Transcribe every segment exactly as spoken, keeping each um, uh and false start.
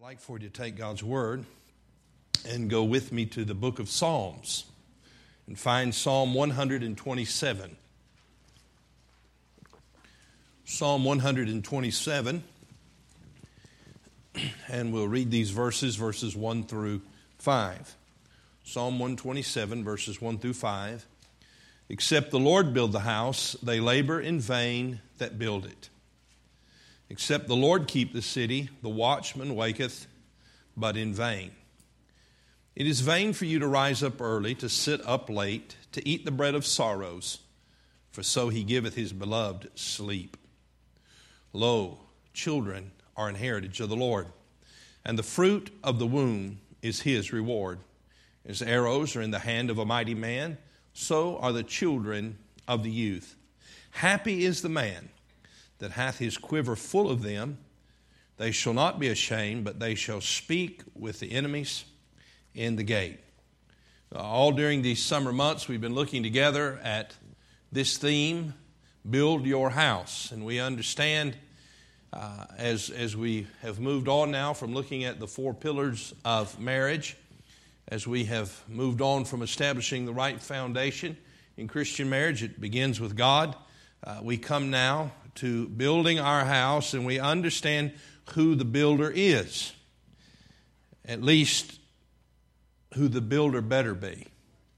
I'd like for you to take God's Word and go with me to the book of Psalms and find Psalm one twenty-seven. Psalm one twenty-seven, and we'll read these verses, verses one through five. Psalm one twenty-seven, verses one through five. Except the Lord build the house, they labor in vain that build it. Except the Lord keep the city, the watchman waketh, but in vain. It is vain for you to rise up early, to sit up late, to eat the bread of sorrows, for so he giveth his beloved sleep. Lo, children are an heritage of the Lord, and the fruit of the womb is his reward. As arrows are in the hand of a mighty man, so are the children of the youth. Happy is the man that hath his quiver full of them. They shall not be ashamed, but they shall speak with the enemies in the gate. All during these summer months, we've been looking together at this theme, Build Your House. And we understand, uh, as, as we have moved on now from looking at the four pillars of marriage, as we have moved on from establishing the right foundation in Christian marriage, it begins with God. Uh, we come now to building our house, and we understand who the builder is. At least who the builder better be.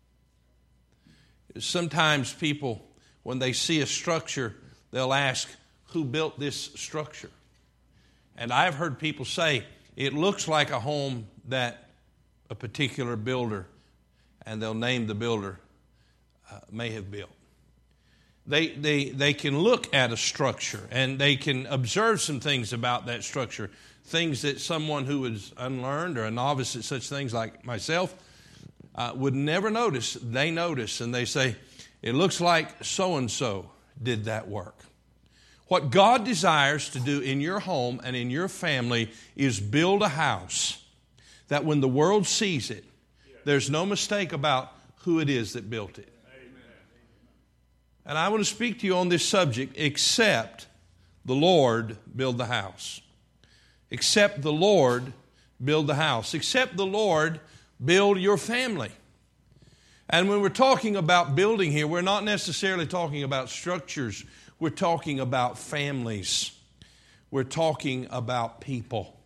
Sometimes people, when they see a structure, they'll ask, who built this structure? And I've heard people say, it looks like a home that a particular builder, and they'll name the builder, uh, may have built. They, they, they can look at a structure and they can observe some things about that structure, things that someone who is unlearned or a novice at such things like myself uh, would never notice. They notice and they say, it looks like so-and-so did that work. What God desires to do in your home and in your family is build a house that when the world sees it, there's no mistake about who it is that built it. And I want to speak to you on this subject, except the Lord build the house. Except the Lord build the house. Except the Lord build your family. And when we're talking about building here, we're not necessarily talking about structures. We're talking about families. We're talking about people.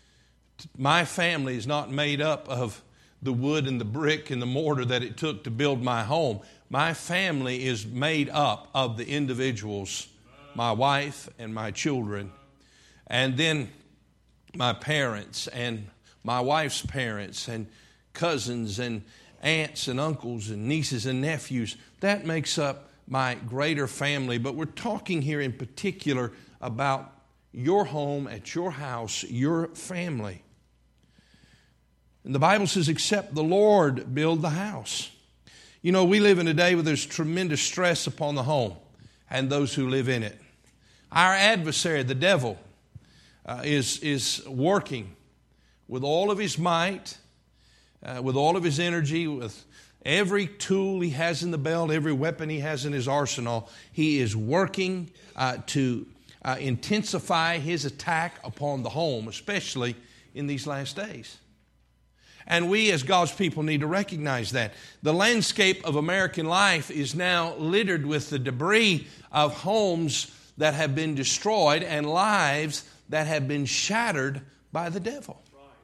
My family is not made up of the wood and the brick and the mortar that it took to build my home. My family is made up of the individuals, my wife and my children, and then my parents and my wife's parents and cousins and aunts and uncles and nieces and nephews. That makes up my greater family. But we're talking here in particular about your home, at your house, your family. And the Bible says, except the Lord build the house. You know, we live in a day where there's tremendous stress upon the home and those who live in it. Our adversary, the devil, uh, is, is working with all of his might, uh, with all of his energy, with every tool he has in the belt, every weapon he has in his arsenal. He is working uh, to uh, intensify his attack upon the home, especially in these last days. And we as God's people need to recognize that. The landscape of American life is now littered with the debris of homes that have been destroyed and lives that have been shattered by the devil.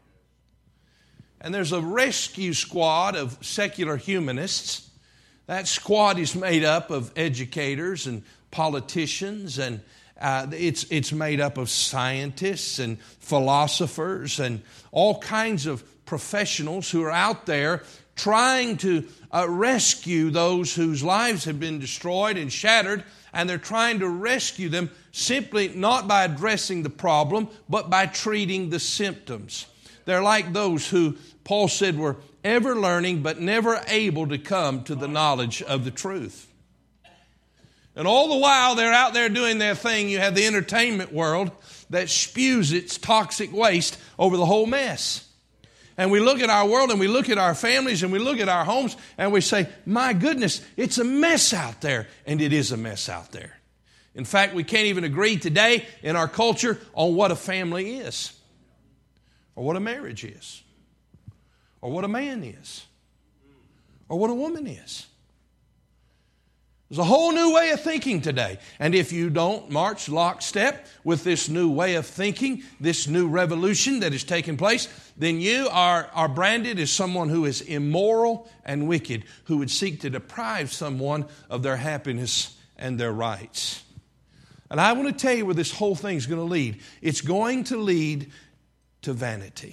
And there's a rescue squad of secular humanists. That squad is made up of educators and politicians, and uh, it's, it's made up of scientists and philosophers and all kinds of professionals who are out there trying to uh, rescue those whose lives have been destroyed and shattered, and they're trying to rescue them simply not by addressing the problem, but by treating the symptoms. They're like those who Paul said were ever learning but never able to come to the knowledge of the truth. And all the while they're out there doing their thing, you have the entertainment world that spews its toxic waste over the whole mess. And we look at our world and we look at our families and we look at our homes and we say, my goodness, it's a mess out there. And it is a mess out there. In fact, we can't even agree today in our culture on what a family is. or what a marriage is, or what a man is, or what a woman is. There's a whole new way of thinking today. And if you don't march lockstep with this new way of thinking, this new revolution that is taking place, then you are, are branded as someone who is immoral and wicked, who would seek to deprive someone of their happiness and their rights. And I want to tell you where this whole thing is going to lead. It's going to lead to vanity.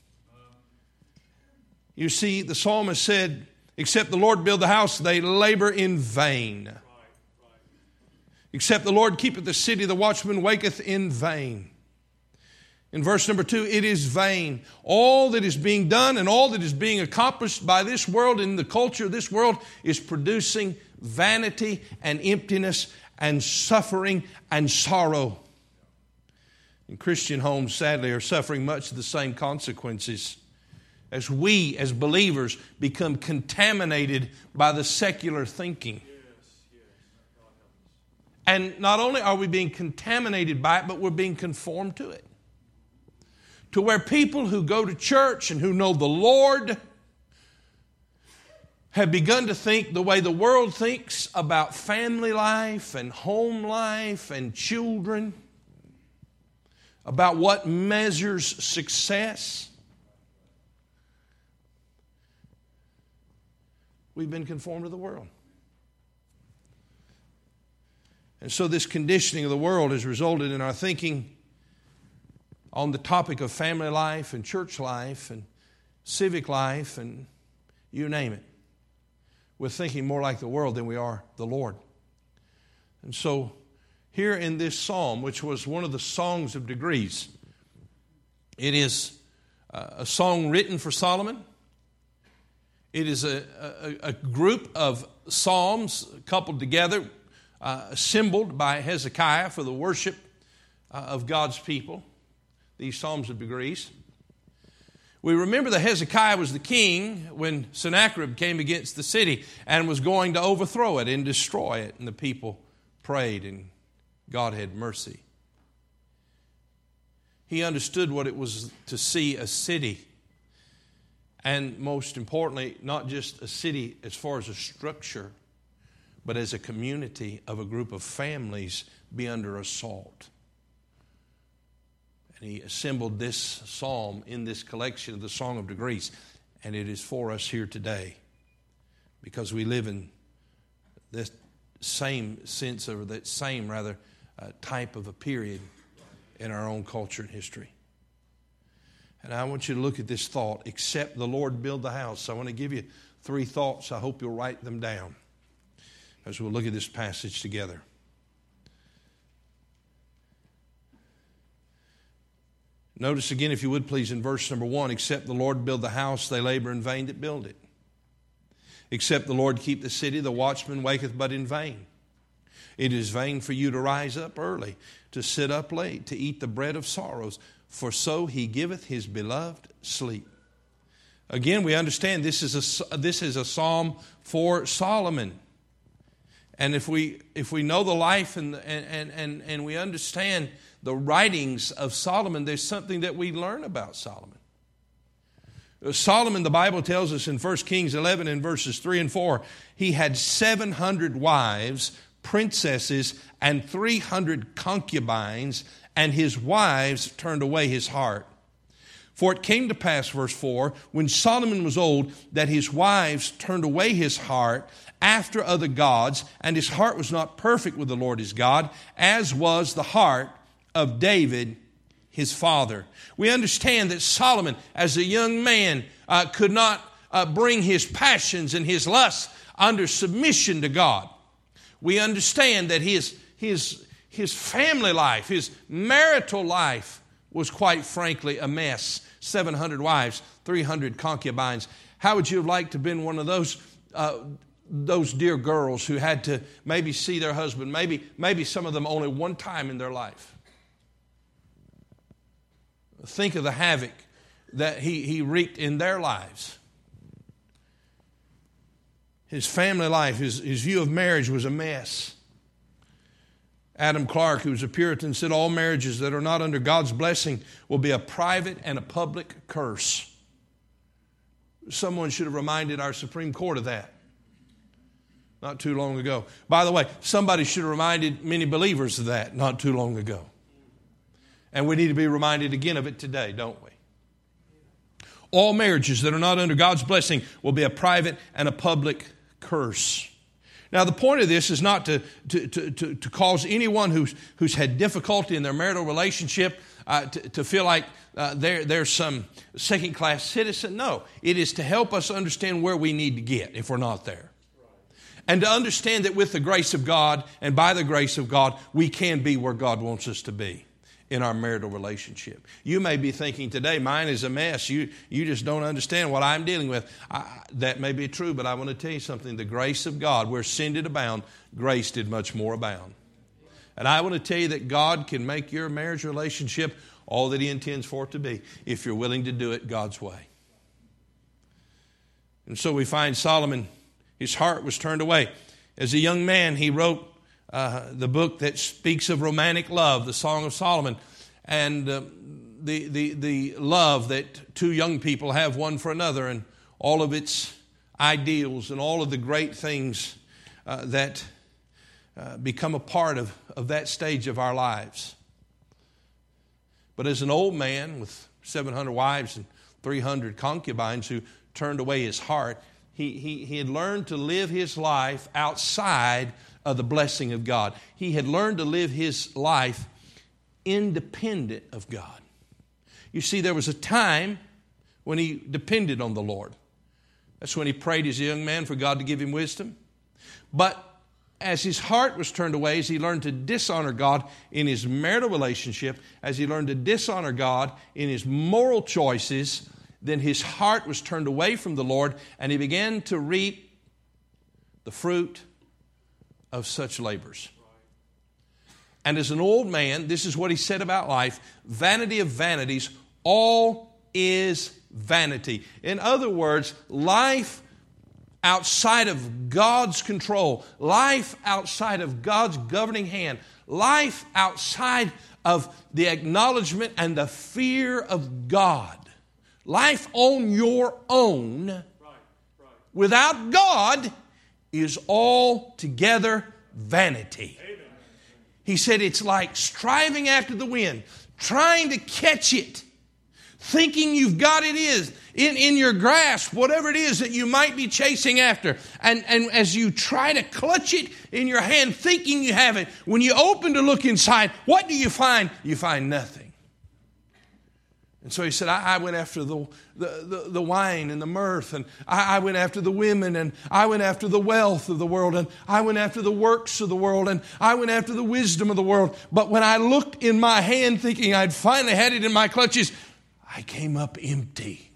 You see, the psalmist said, except the Lord build the house, they labor in vain. Right, right. Except the Lord keepeth the city, the watchman waketh in vain. In verse number two, it is vain. All that is being done and all that is being accomplished by this world and the culture of this world is producing vanity and emptiness and suffering and sorrow. And Christian homes, sadly, are suffering much of the same consequences as we, as believers, become contaminated by the secular thinking. And not only are we being contaminated by it, but we're being conformed to it. To where people who go to church and who know the Lord have begun to think the way the world thinks about family life and home life and children, about what measures success. We've been conformed to the world. And so this conditioning of the world has resulted in our thinking on the topic of family life and church life and civic life and you name it. We're thinking more like the world than we are the Lord. And so here in this psalm, which was one of the songs of degrees, it is a song written for Solomon. It is a, a, a group of psalms coupled together, uh, assembled by Hezekiah for the worship uh, of God's people, these psalms of degrees. We remember that Hezekiah was the king when Sennacherib came against the city and was going to overthrow it and destroy it. And the people prayed and God had mercy. He understood what it was to see a city. And most importantly, not just a city as far as a structure, but as a community of a group of families be under assault. And he assembled this psalm in this collection of the Song of Degrees. And it is for us here today because we live in this same sense, or that same rather, uh, type of a period in our own culture and history. And I want you to look at this thought, except the Lord build the house. I want to give you three thoughts. I hope you'll write them down as we'll look at this passage together. Notice again, if you would please, in verse number one, except the Lord build the house, they labor in vain that build it. Except the Lord keep the city, the watchman waketh but in vain. It is vain for you to rise up early, to sit up late, to eat the bread of sorrows, for so he giveth his beloved sleep. Again, we understand this is a, this is a psalm for Solomon. And if we if we know the life and, and, and, and we understand the writings of Solomon, there's something that we learn about Solomon. Solomon, the Bible tells us in First Kings eleven in verses three and four, he had seven hundred wives, princesses, and three hundred concubines, and his wives turned away his heart. For it came to pass, verse four, when Solomon was old, that his wives turned away his heart after other gods, and his heart was not perfect with the Lord his God, as was the heart of David his father. We understand that Solomon, as a young man, uh, could not uh, bring his passions and his lusts under submission to God. We understand that his, his, his family life, his marital life was quite frankly a mess. seven hundred wives, three hundred concubines. How would you have liked to have been one of those uh, those dear girls who had to maybe see their husband, maybe, maybe some of them only one time in their life? Think of the havoc that he, he wreaked in their lives. His family life, his, his view of marriage was a mess. Adam Clark, who was a Puritan, said all marriages that are not under God's blessing will be a private and a public curse. Someone should have reminded our Supreme Court of that not too long ago. By the way, somebody should have reminded many believers of that not too long ago. And we need to be reminded again of it today, don't we? All marriages that are not under God's blessing will be a private and a public curse. Now, the point of this is not to, to, to, to, to cause anyone who's, who's had difficulty in their marital relationship uh, to, to feel like uh, they're, they're some second-class citizen. No, it is to help us understand where we need to get if we're not there. And to understand that with the grace of God and by the grace of God, we can be where God wants us to be in our marital relationship. You may be thinking today, mine is a mess. You, you just don't understand what I'm dealing with. I, that may be true, but I want to tell you something. The grace of God, where sin did abound, grace did much more abound. And I want to tell you that God can make your marriage relationship all that He intends for it to be if you're willing to do it God's way. And so we find Solomon, his heart was turned away. As a young man, he wrote Uh, the book that speaks of romantic love, the Song of Solomon, and uh, the, the, the love that two young people have one for another, and all of its ideals and all of the great things uh, that uh, become a part of, of that stage of our lives. But as an old man with seven hundred wives and three hundred concubines who turned away his heart, he, he, he had learned to live his life outside of the blessing of God. He had learned to live his life independent of God. You see, there was a time when he depended on the Lord. That's when he prayed as a young man for God to give him wisdom. But as his heart was turned away, as he learned to dishonor God in his marital relationship, as he learned to dishonor God in his moral choices, then his heart was turned away from the Lord, and he began to reap the fruit of such labors. And as an old man, this is what he said about life: vanity of vanities, all is vanity. In other words, life outside of God's control, life outside of God's governing hand, life outside of the acknowledgement and the fear of God, life on your own, right, right. without God, is altogether vanity. Amen. He said it's like striving after the wind, trying to catch it, thinking you've got it is in, in your grasp, whatever it is that you might be chasing after. And, and as you try to clutch it in your hand, thinking you have it, when you open to look inside, what do you find? You find nothing. And so he said, I, I went after the, the, the, the wine and the mirth, and I, I went after the women, and I went after the wealth of the world, and I went after the works of the world, and I went after the wisdom of the world. But when I looked in my hand thinking I'd finally had it in my clutches, I came up empty.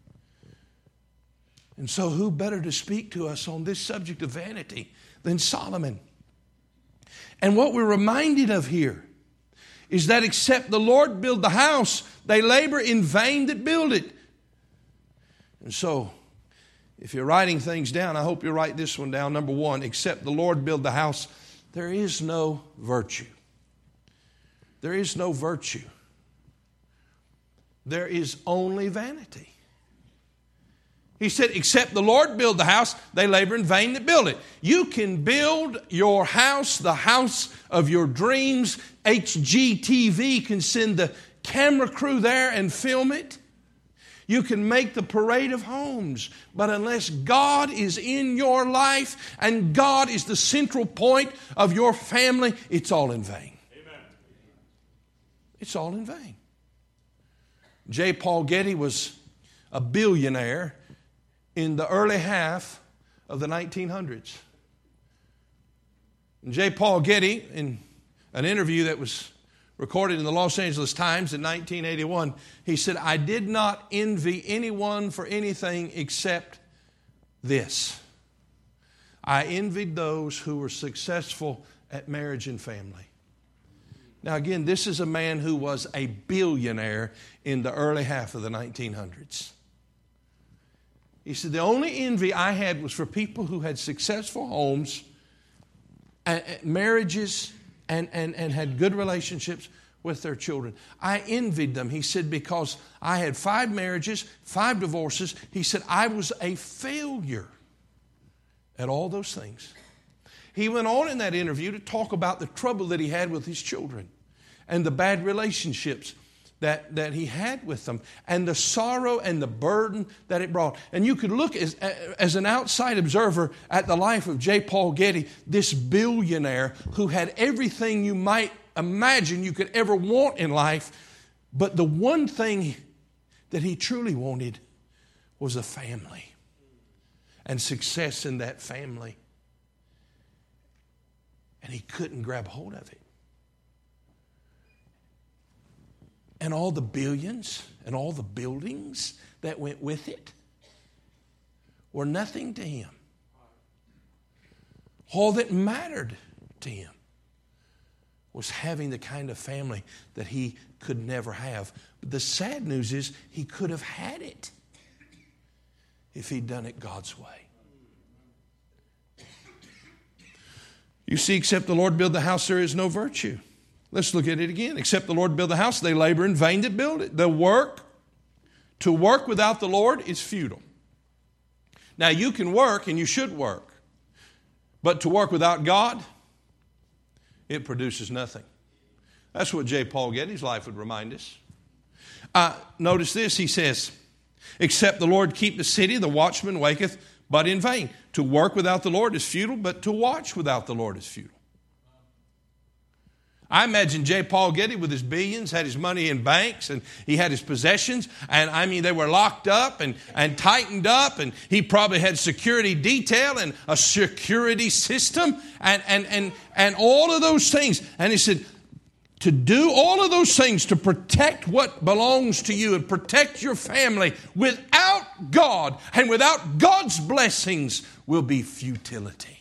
And so who better to speak to us on this subject of vanity than Solomon? And what we're reminded of here is that except the Lord build the house, they labor in vain that build it. And so, if you're writing things down, I hope you write this one down. Number one, except the Lord build the house, there is no virtue. There is no virtue. There is only vanity. He said, except the Lord build the house, they labor in vain that build it. You can build your house, the house of your dreams. H G T V can send the camera crew there and film it. You can make the parade of homes. But unless God is in your life and God is the central point of your family, it's all in vain. Amen. It's all in vain. J. Paul Getty was a billionaire in the early half of the nineteen hundreds. And J. Paul Getty, in an interview that was recorded in the Los Angeles Times in nineteen eighty-one, he said, I did not envy anyone for anything except this. I envied those who were successful at marriage and family. Now again, this is a man who was a billionaire in the early half of the nineteen hundreds. He said, the only envy I had was for people who had successful homes, marriages, and, and, and had good relationships with their children. I envied them. He said, because I had five marriages, five divorces. He said, I was a failure at all those things. He went on in that interview to talk about the trouble that he had with his children and the bad relationships that, that he had with them and the sorrow and the burden that it brought. And you could look as, as an outside observer at the life of J. Paul Getty, this billionaire who had everything you might imagine you could ever want in life, but the one thing that he truly wanted was a family and success in that family. And he couldn't grab hold of it. And all the billions and all the buildings that went with it were nothing to him. All that mattered to him was having the kind of family that he could never have. But the sad news is he could have had it if he'd done it God's way. You see, except the Lord build the house, there is no virtue. Let's look at it again. Except the Lord build the house, they labor in vain that build it. The work, to work without the Lord is futile. Now, you can work and you should work. But to work without God, it produces nothing. That's what J. Paul Getty's life would remind us. Uh, notice this, he says, except the Lord keep the city, the watchman waketh, but in vain. To work without the Lord is futile, but to watch without the Lord is futile. I imagine J. Paul Getty with his billions had his money in banks and he had his possessions, and I mean they were locked up and, and tightened up, and he probably had security detail and a security system and, and, and, and all of those things. And he said, to do all of those things to protect what belongs to you and protect your family without God and without God's blessings will be futility.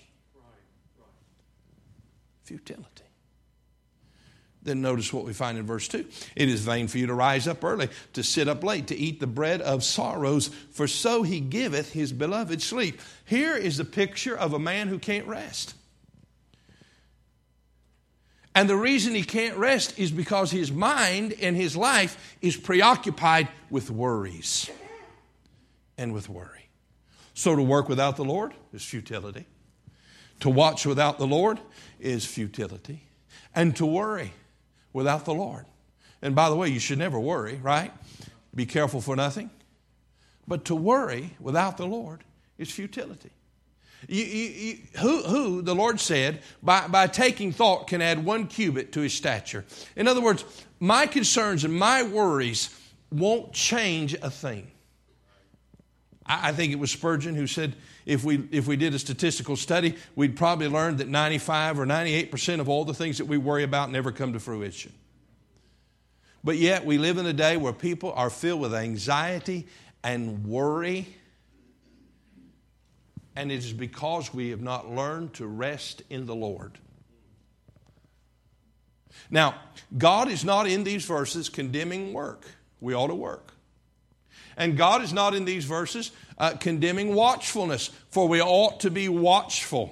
Futility. Then notice what we find in verse two. It is vain for you to rise up early, to sit up late, to eat the bread of sorrows, for so he giveth his beloved sleep. Here is the picture of a man who can't rest. And the reason he can't rest is because his mind and his life is preoccupied with worries and with worry. So to work without the Lord is futility. To watch without the Lord is futility. And to worry without the Lord. And by the way, you should never worry, right? Be careful for nothing. But to worry without the Lord is futility. You, you, you, who, who, the Lord said, by, by taking thought can add one cubit to his stature. In other words, my concerns and my worries won't change a thing. I, I think it was Spurgeon who said, if we, if we did a statistical study, we'd probably learn that ninety-five or ninety-eight percent of all the things that we worry about never come to fruition. But yet we live in a day where people are filled with anxiety and worry. And it is because we have not learned to rest in the Lord. Now, God is not in these verses condemning work. We ought to work. And God is not in these verses uh, condemning watchfulness, for we ought to be watchful.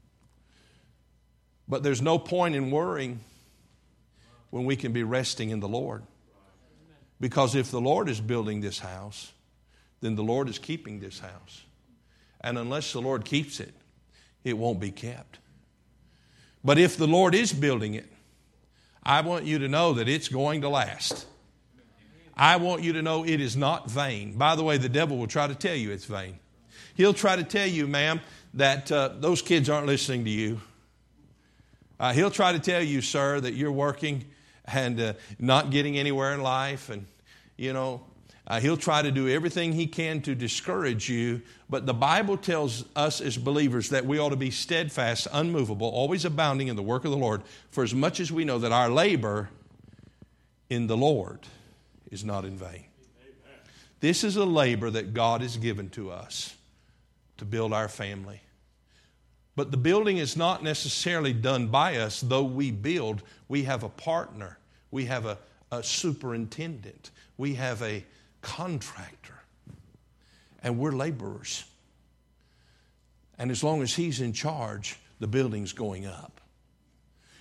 But there's no point in worrying when we can be resting in the Lord. Because if the Lord is building this house, then the Lord is keeping this house. And unless the Lord keeps it, it won't be kept. But if the Lord is building it, I want you to know that it's going to last. I want you to know it is not vain. By the way, the devil will try to tell you it's vain. He'll try to tell you, ma'am, that uh, those kids aren't listening to you. Uh, he'll try to tell you, sir, that you're working and uh, not getting anywhere in life. And, you know, uh, he'll try to do everything he can to discourage you. But the Bible tells us as believers that we ought to be steadfast, unmovable, always abounding in the work of the Lord, for as much as we know that our labor in the Lord is not in vain. Amen. This is a labor that God has given to us to build our family. But the building is not necessarily done by us. Though we build, we have a partner. We have a, a superintendent. We have a contractor. And we're laborers. And as long as he's in charge, the building's going up.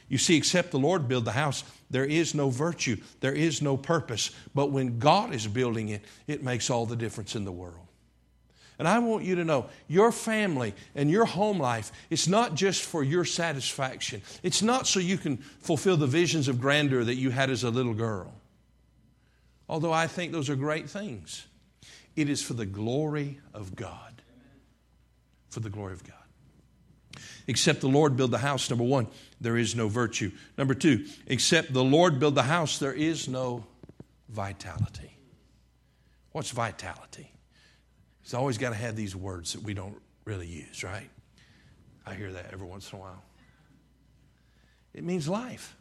You see, except the Lord build the house, there is no virtue, there is no purpose. But when God is building it, it makes all the difference in the world. And I want you to know, your family and your home life, it's not just for your satisfaction. It's not so you can fulfill the visions of grandeur that you had as a little girl. Although I think those are great things. It is for the glory of God. For the glory of God. Except the Lord build the house, number one, there is no virtue. Number two, except the Lord build the house, there is no vitality. What's vitality? It's always got to have these words that we don't really use, right? I hear that every once in a while. It means life.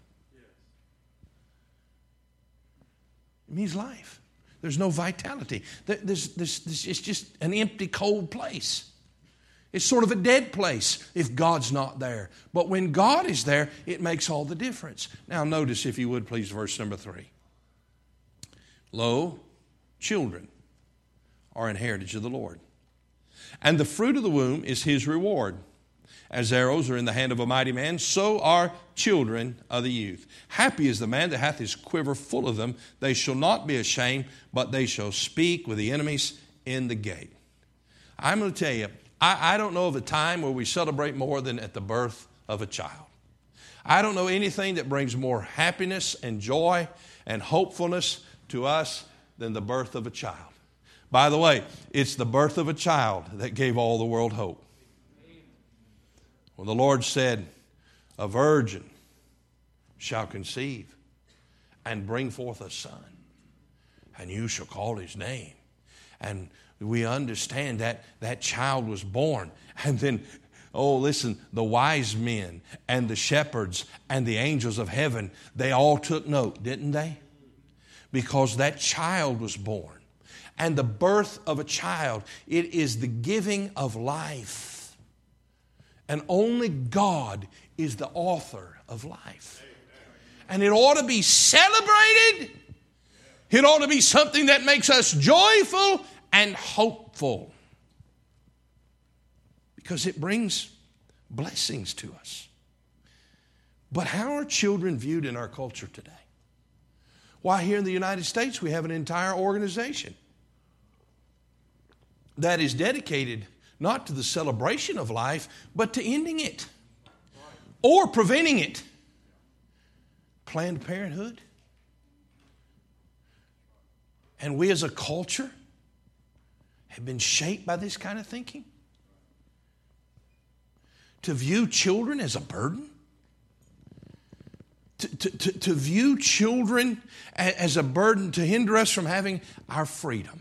It means life. There's no vitality. There's, there's, there's, it's just an empty, cold place. It's sort of a dead place if God's not there. But when God is there, it makes all the difference. Now notice, if you would please, verse number three. Lo, children are an heritage of the Lord, and the fruit of the womb is his reward. As arrows are in the hand of a mighty man, so are children of the youth. Happy is the man that hath his quiver full of them. They shall not be ashamed, but they shall speak with the enemies in the gate. I'm going to tell you, I, I don't know of a time where we celebrate more than at the birth of a child. I don't know anything that brings more happiness and joy and hopefulness to us than the birth of a child. By the way, it's the birth of a child that gave all the world hope. When the Lord said, a virgin shall conceive and bring forth a son, and you shall call his name. And we understand that that child was born. And then, oh, listen, the wise men and the shepherds and the angels of heaven, they all took note, didn't they? Because that child was born. And the birth of a child, it is the giving of life. And only God is the author of life. And it ought to be celebrated. It ought to be something that makes us joyful and hopeful. Because it brings blessings to us. But how are children viewed in our culture today? Why, here in the United States, we have an entire organization that is dedicated not to the celebration of life, but to ending it or preventing it. Planned Parenthood. And we as a culture have been shaped by this kind of thinking. To view children as a burden. To, to, to, to view children as a burden to hinder us from having our freedom.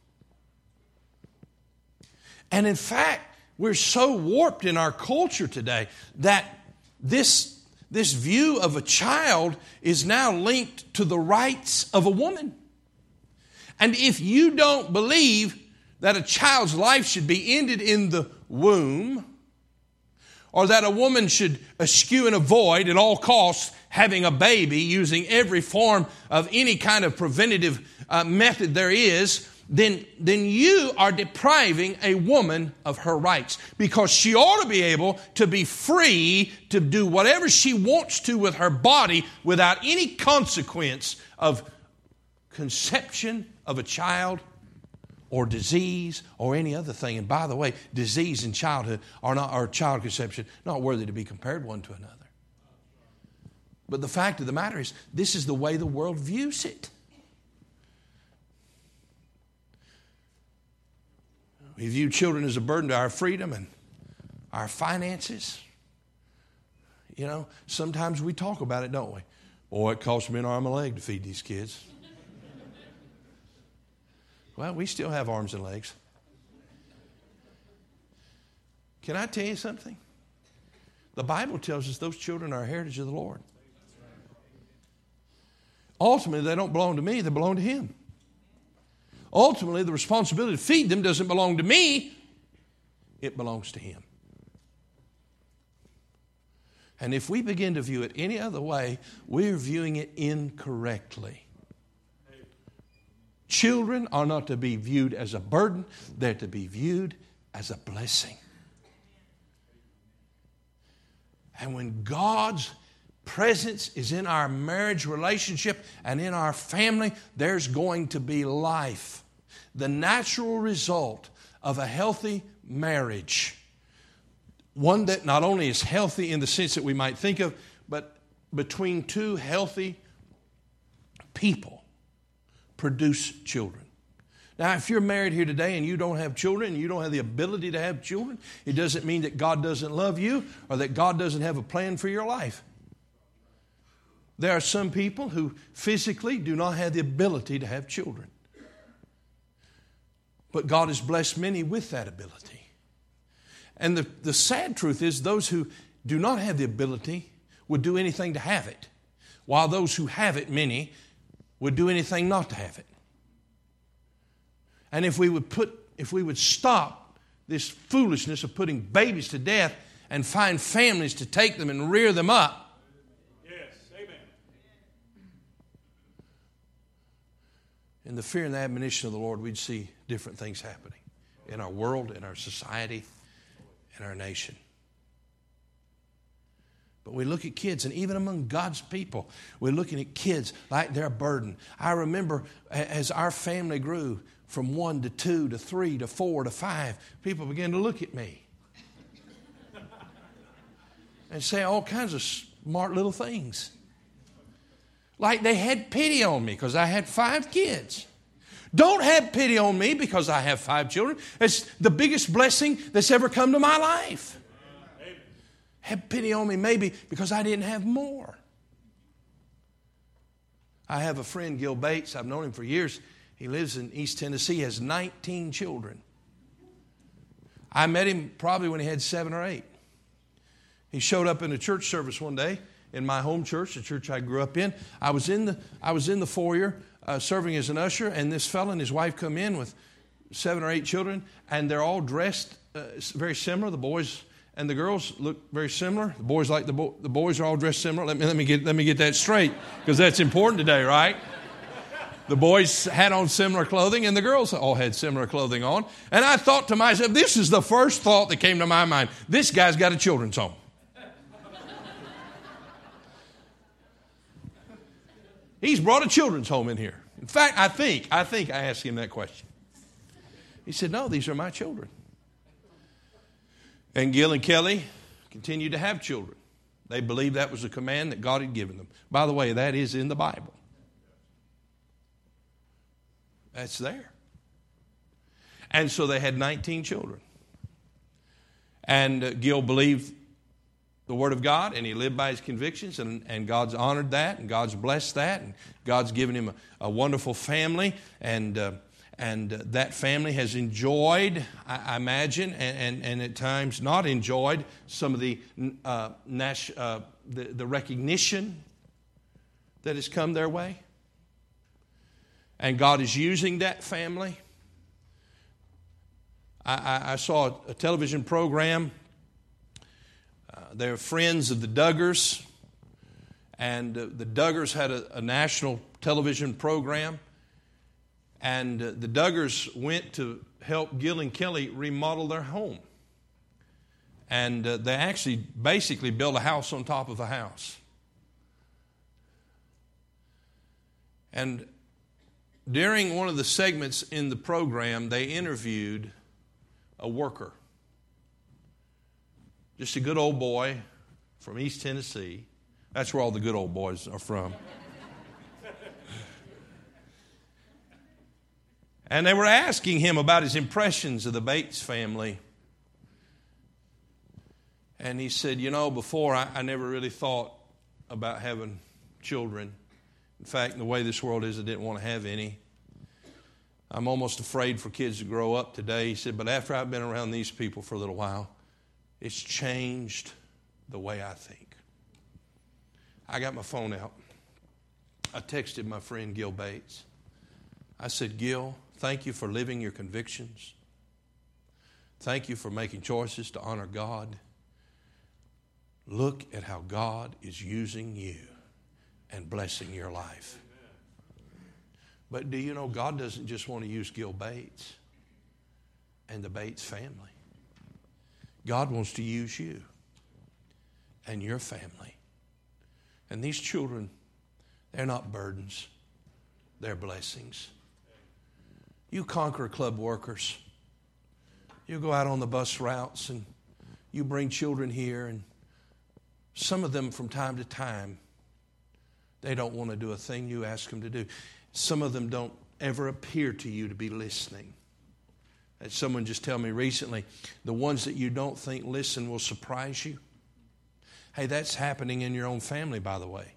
And in fact, we're so warped in our culture today that this, this view of a child is now linked to the rights of a woman. And if you don't believe that a child's life should be ended in the womb, or that a woman should eschew and avoid at all costs having a baby using every form of any kind of preventative uh, method there is, then, then you are depriving a woman of her rights, because she ought to be able to be free to do whatever she wants to with her body without any consequence of conception of a child or disease or any other thing. And by the way, disease and childhood are not, or child conception, not worthy to be compared one to another. But the fact of the matter is, this is the way the world views it. We view children as a burden to our freedom and our finances. You know, sometimes we talk about it, don't we? Boy, it costs me an arm and a leg to feed these kids. Well, we still have arms and legs. Can I tell you something? The Bible tells us those children are a heritage of the Lord. Ultimately, they don't belong to me, they belong to Him. Ultimately, the responsibility to feed them doesn't belong to me, it belongs to Him. And if we begin to view it any other way, we're viewing it incorrectly. Children are not to be viewed as a burden, they're to be viewed as a blessing. And when God's presence is in our marriage relationship and in our family, there's going to be life. The natural result of a healthy marriage, one that not only is healthy in the sense that we might think of, but between two healthy people, produce children. Now, if you're married here today and you don't have children, and you don't have the ability to have children, it doesn't mean that God doesn't love you or that God doesn't have a plan for your life. There are some people who physically do not have the ability to have children. But God has blessed many with that ability. And the, the sad truth is those who do not have the ability would do anything to have it, while those who have it, many, would do anything not to have it. And if we would put, if we would stop this foolishness of putting babies to death and find families to take them and rear them up, yes, amen. in the fear and the admonition of the Lord, we'd see different things happening in our world, in our society, in our nation. But we look at kids, and even among God's people, we're looking at kids like they're a burden. I remember as our family grew from one to two to three to four to five, people began to look at me and say all kinds of smart little things. Like they had pity on me because I had five kids. Don't have pity on me because I have five children. It's the biggest blessing that's ever come to my life. Have pity on me maybe because I didn't have more. I have a friend, Gil Bates. I've known him for years. He lives in East Tennessee. He has nineteen children. I met him probably when he had seven or eight. He showed up in a church service one day in my home church, the church I grew up in. I was in the, I was in the foyer uh, serving as an usher, and this fellow and his wife come in with seven or eight children, and they're all dressed uh, very similar. The boys and the girls look very similar. The boys like the bo- the boys are all dressed similar. Let me let me get let me get that straight because that's important today, right? The boys had on similar clothing and the girls all had similar clothing on. And I thought to myself, this is the first thought that came to my mind. This guy's got a children's home. He's brought a children's home in here. In fact, I think I think I asked him that question. He said, "No, these are my children." And Gil and Kelly continued to have children. They believed that was a command that God had given them. By the way, that is in the Bible. That's there. And so they had nineteen children. And uh, Gil believed the Word of God, and he lived by his convictions, and, and God's honored that, and God's blessed that, and God's given him a, a wonderful family, and uh, And uh, that family has enjoyed, I, I imagine, and, and, and at times not enjoyed some of the, uh, nas- uh, the the recognition that has come their way. And God is using that family. I, I, I saw a, a television program. Uh, they're friends of the Duggars. And uh, the Duggars had a, a national television program. And uh, the Duggars went to help Gil and Kelly remodel their home. And uh, they actually basically built a house on top of a house. And during one of the segments in the program, they interviewed a worker. Just a good old boy from East Tennessee. That's where all the good old boys are from. And they were asking him about his impressions of the Bates family. And he said, you know, before I, I never really thought about having children. In fact, the way this world is, I didn't want to have any. I'm almost afraid for kids to grow up today. He said, but after I've been around these people for a little while, it's changed the way I think. I got my phone out. I texted my friend Gil Bates. I said, Gil, thank you for living your convictions. Thank you for making choices to honor God. Look at how God is using you and blessing your life. But do you know God doesn't just want to use Gil Bates and the Bates family. God wants to use you and your family And these children, they're not burdens. They're blessings. You Conqueror Club workers, you go out on the bus routes and you bring children here, and some of them from time to time, they don't want to do a thing you ask them to do. Some of them don't ever appear to you to be listening. As someone just told me recently, the ones that you don't think listen will surprise you. Hey, that's happening in your own family, by the way.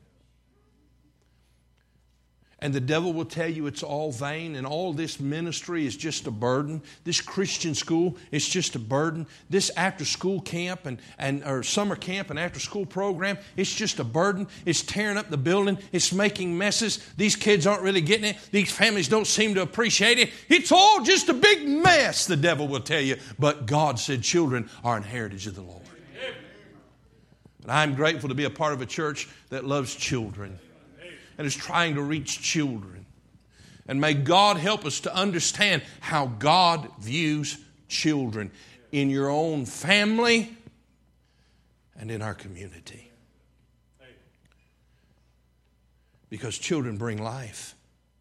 And the devil will tell you it's all vain and all this ministry is just a burden. This Christian school is just a burden. This after-school camp and, and or summer camp and after-school program, it's just a burden. It's tearing up the building. It's making messes. These kids aren't really getting it. These families don't seem to appreciate it. It's all just a big mess, the devil will tell you. But God said children are an heritage of the Lord. And I'm grateful to be a part of a church that loves children and is trying to reach children. And may God help us to understand how God views children in your own family and in our community. Because children bring life.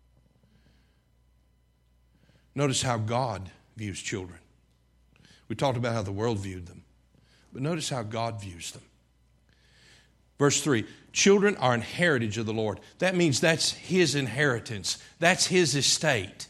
Notice how God views children. We talked about how the world viewed them. But notice how God views them. Verse three, children are an heritage of the Lord. That means that's His inheritance. That's His estate.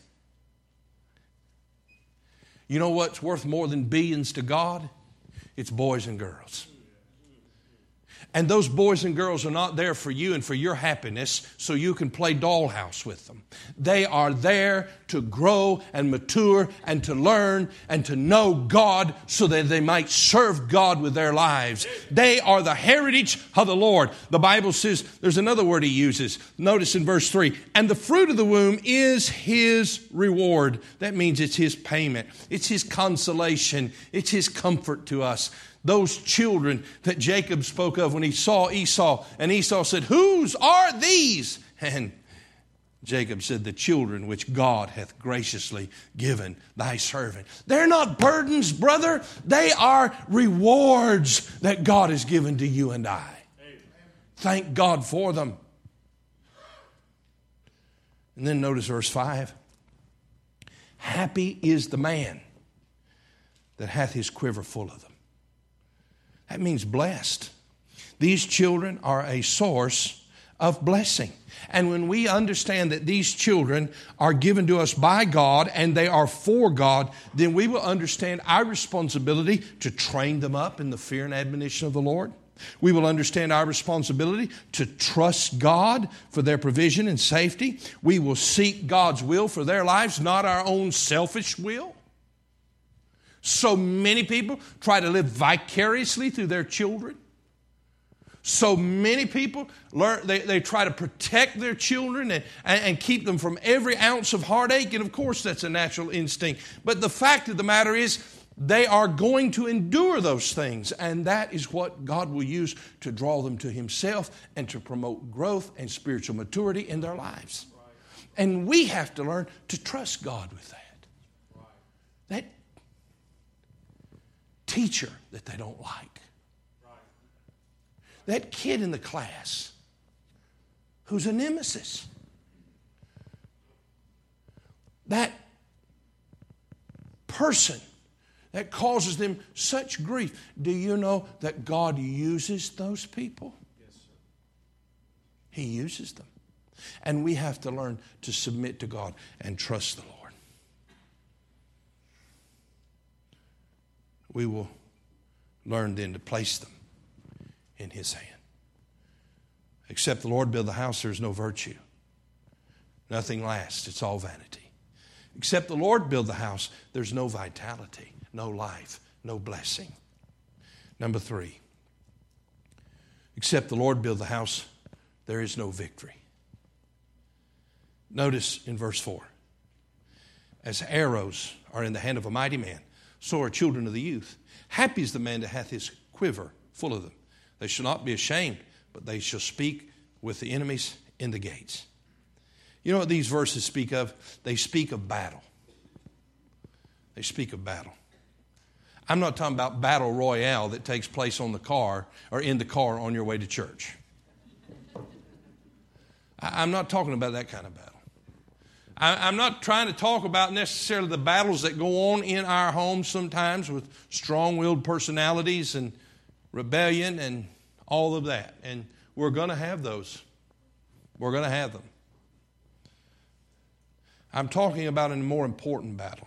You know what's worth more than billions to God? It's boys and girls. And those boys and girls are not there for you and for your happiness so you can play dollhouse with them. They are there to grow and mature and to learn and to know God so that they might serve God with their lives. They are the heritage of the Lord. The Bible says, there's another word He uses. Notice in verse three, and the fruit of the womb is His reward. That means it's His payment. It's His consolation. It's His comfort to us. Those children that Jacob spoke of when he saw Esau, and Esau said, whose are these? And Jacob said, the children which God hath graciously given thy servant. They're not burdens, brother. They are rewards that God has given to you and I. Amen. Thank God for them. And then notice verse five. Happy is the man that hath his quiver full of them. That means blessed. These children are a source of blessing. And when we understand that these children are given to us by God and they are for God, then we will understand our responsibility to train them up in the fear and admonition of the Lord. We will understand our responsibility to trust God for their provision and safety. We will seek God's will for their lives, not our own selfish will. So many people try to live vicariously through their children. So many people learn they, they try to protect their children and, and, and keep them from every ounce of heartache. And of course, that's a natural instinct. But the fact of the matter is, they are going to endure those things. And that is what God will use to draw them to Himself and to promote growth and spiritual maturity in their lives. And we have to learn to trust God with that. That teacher that they don't like. That kid in the class who's a nemesis. That person that causes them such grief. Do you know that God uses those people? Yes, sir. He uses them. And we have to learn to submit to God and trust the Lord. We will learn then to place them in His hand. Except the Lord build the house, there is no virtue. Nothing lasts. It's all vanity. Except the Lord build the house, there's no vitality, no life, no blessing. Number three. Except the Lord build the house, there is no victory. Notice in verse four. As arrows are in the hand of a mighty man, so are children of the youth. Happy is the man that hath his quiver full of them. They shall not be ashamed, but they shall speak with the enemies in the gates. You know what these verses speak of? They speak of battle. They speak of battle. I'm not talking about battle royale that takes place on the car or in the car on your way to church. I'm not talking about that kind of battle. I'm not trying to talk about necessarily the battles that go on in our homes sometimes with strong-willed personalities and rebellion and all of that. And we're going to have those. We're going to have them. I'm talking about a more important battle.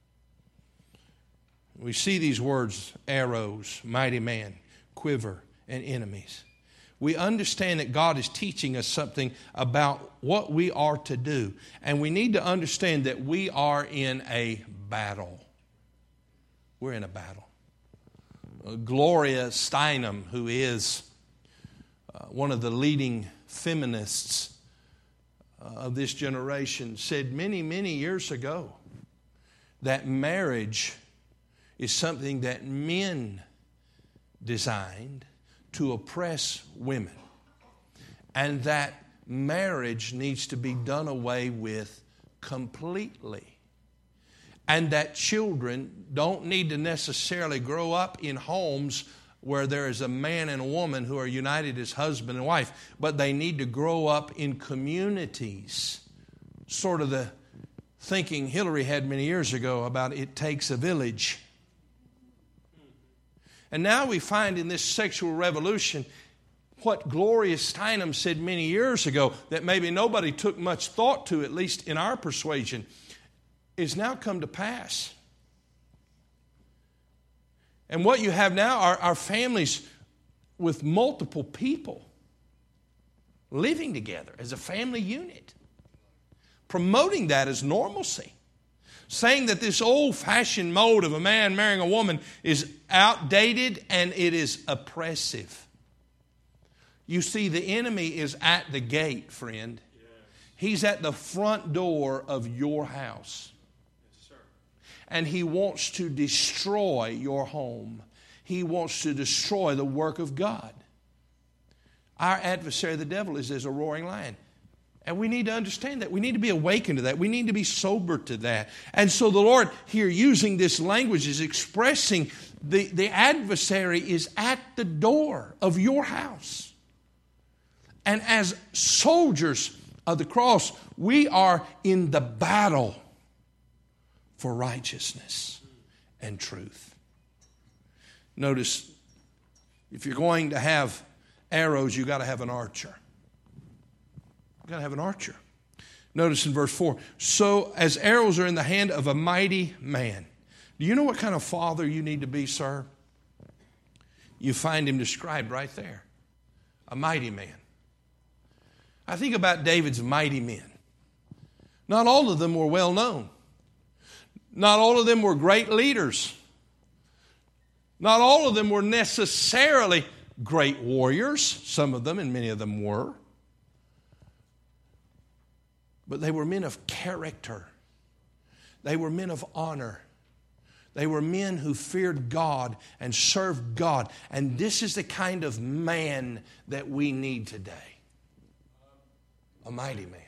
We see these words, arrows, mighty man, quiver, and enemies. We understand that God is teaching us something about what we are to do. And we need to understand that we are in a battle. We're in a battle. Uh, Gloria Steinem, who is uh, one of the leading feminists uh, of this generation, said many, many years ago that marriage is something that men designed to oppress women, and that marriage needs to be done away with completely, and that children don't need to necessarily grow up in homes where there is a man and a woman who are united as husband and wife, but they need to grow up in communities, sort of the thinking Hillary had many years ago about it takes a village. And now we find in this sexual revolution what Gloria Steinem said many years ago that maybe nobody took much thought to, at least in our persuasion, is now come to pass. And what you have now are, are families with multiple people living together as a family unit, promoting that as normalcy. Saying that this old-fashioned mode of a man marrying a woman is outdated and it is oppressive. You see, the enemy is at the gate, friend. He's at the front door of your house. And he wants to destroy your home. He wants to destroy the work of God. Our adversary, the devil, is as a roaring lion. And we need to understand that. We need to be awakened to that. We need to be sober to that. And so the Lord here, using this language, is expressing the, the adversary is at the door of your house. And as soldiers of the cross, we are in the battle for righteousness and truth. Notice, if you're going to have arrows, you've got to have an archer. You've got to have an archer. Notice in verse four, so as arrows are in the hand of a mighty man. Do you know what kind of father you need to be, sir? You find him described right there. A mighty man. I think about David's mighty men. Not all of them were well known. Not all of them were great leaders. Not all of them were necessarily great warriors. Some of them, and many of them were. But they were men of character. They were men of honor. They were men who feared God and served God. And this is the kind of man that we need today. A mighty man.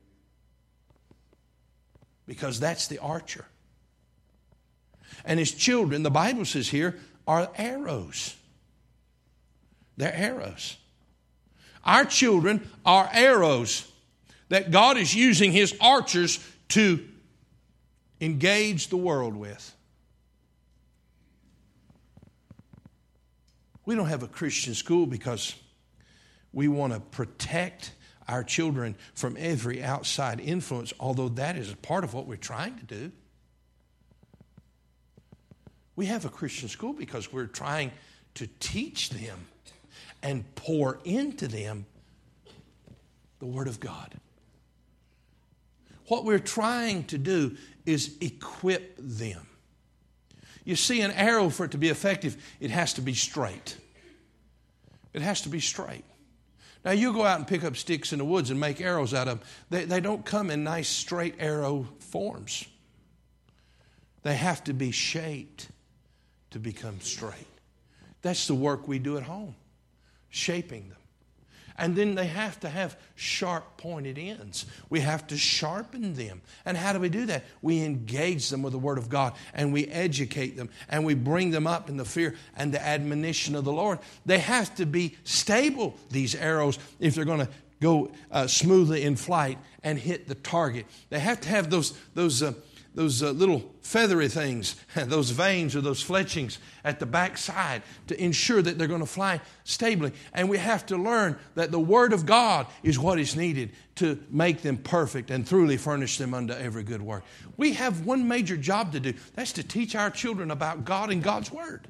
Because that's the archer. And his children, the Bible says here, are arrows. They're arrows. Our children are arrows that God is using his archers to engage the world with. We don't have a Christian school because we want to protect our children from every outside influence, although that is a part of what we're trying to do. We have a Christian school because we're trying to teach them and pour into them the Word of God. What we're trying to do is equip them. You see, an arrow, for it to be effective, it has to be straight. It has to be straight. Now, you go out and pick up sticks in the woods and make arrows out of them. They, they don't come in nice straight arrow forms. They have to be shaped to become straight. That's the work we do at home, shaping them. And then they have to have sharp pointed ends. We have to sharpen them. And how do we do that? We engage them with the Word of God, and we educate them, and we bring them up in the fear and the admonition of the Lord. They have to be stable, these arrows, if they're going to go uh, smoothly in flight and hit the target. They have to have those those uh, those uh, little feathery things, those vanes or those fletchings at the back side to ensure that they're going to fly stably. And we have to learn that the Word of God is what is needed to make them perfect and truly furnish them unto every good work. We have one major job to do. That's to teach our children about God and God's Word.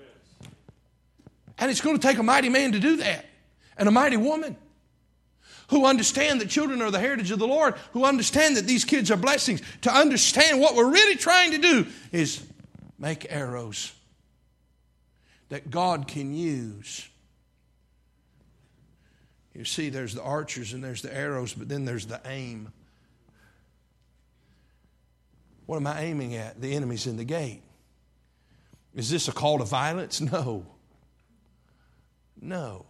And it's going to take a mighty man to do that, and a mighty woman who understand that children are the heritage of the Lord, who understand that these kids are blessings, to understand what we're really trying to do is make arrows that God can use. You see, there's the archers and there's the arrows, but then there's the aim. What am I aiming at? The enemy's in the gate. Is this a call to violence? No. No.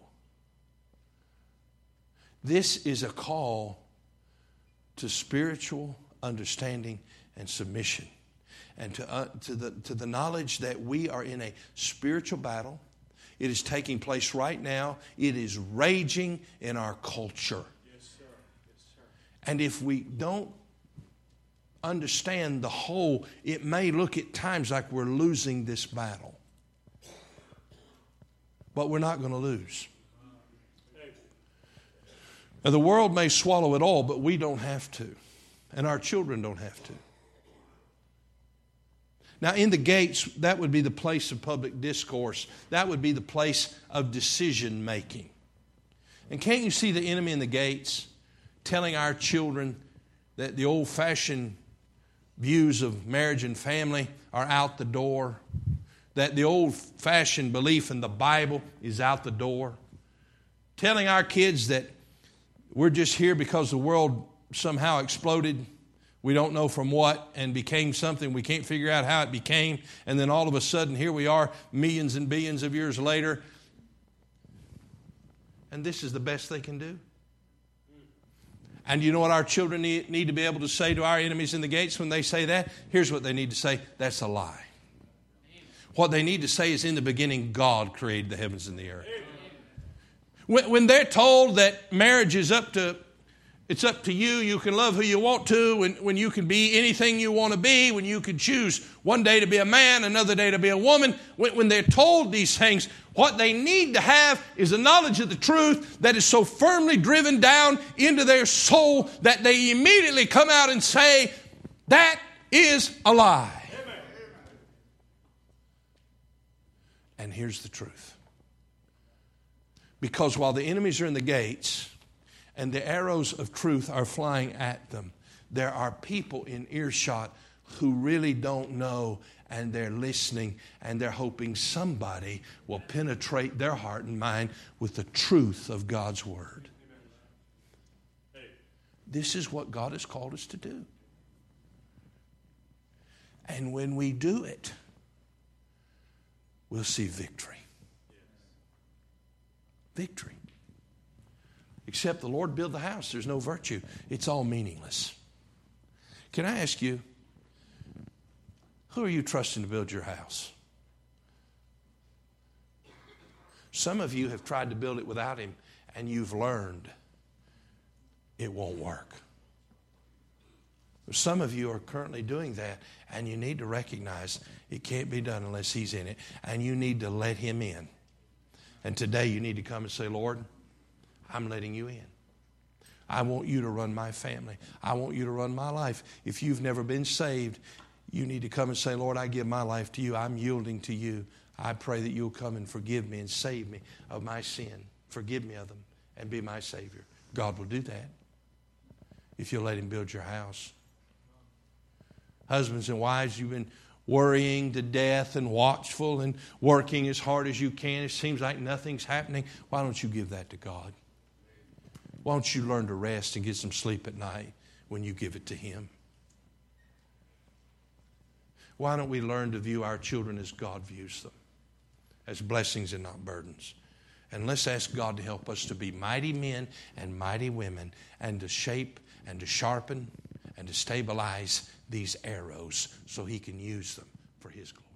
This is a call to spiritual understanding and submission, and to, uh, to, the, to the knowledge that we are in a spiritual battle. It is taking place right now. It is raging in our culture. Yes, sir. Yes, sir. And if we don't understand the whole, it may look at times like we're losing this battle. But we're not going to lose. Now, the world may swallow it all, but we don't have to. And our children don't have to. Now, in the gates, that would be the place of public discourse. That would be the place of decision making. And can't you see the enemy in the gates telling our children that the old-fashioned views of marriage and family are out the door? That the old-fashioned belief in the Bible is out the door? Telling our kids that we're just here because the world somehow exploded. We don't know from what, and became something. We can't figure out how it became. And then all of a sudden, here we are, millions and billions of years later. And this is the best they can do. And you know what our children need, need to be able to say to our enemies in the gates when they say that? Here's what they need to say. That's a lie. What they need to say is, in the beginning, God created the heavens and the earth. When, when they're told that marriage is up to, it's up to you, you can love who you want to, when, when you can be anything you want to be, when you can choose one day to be a man, another day to be a woman, when, when they're told these things, what they need to have is a knowledge of the truth that is so firmly driven down into their soul that they immediately come out and say, that is a lie. Amen. And here's the truth. Because while the enemies are in the gates and the arrows of truth are flying at them, there are people in earshot who really don't know, and they're listening, and they're hoping somebody will penetrate their heart and mind with the truth of God's Word. This is what God has called us to do. And when we do it, we'll see victory. Victory. Except the Lord build the house, there's no virtue. It's all meaningless. Can I ask you, who are you trusting to build your house? Some of you have tried to build it without Him, and you've learned it won't work. Some of you are currently doing that, and you need to recognize it can't be done unless He's in it, and you need to let Him in. And today you need to come and say, Lord, I'm letting you in. I want you to run my family. I want you to run my life. If you've never been saved, you need to come and say, Lord, I give my life to you. I'm yielding to you. I pray that you'll come and forgive me and save me of my sin. Forgive me of them and be my Savior. God will do that if you'll let Him build your house. Husbands and wives, you've been worrying to death and watchful and working as hard as you can. It seems like nothing's happening. Why don't you give that to God? Why don't you learn to rest and get some sleep at night when you give it to Him? Why don't we learn to view our children as God views them, as blessings and not burdens? And let's ask God to help us to be mighty men and mighty women, and to shape and to sharpen and to stabilize these arrows so He can use them for His glory.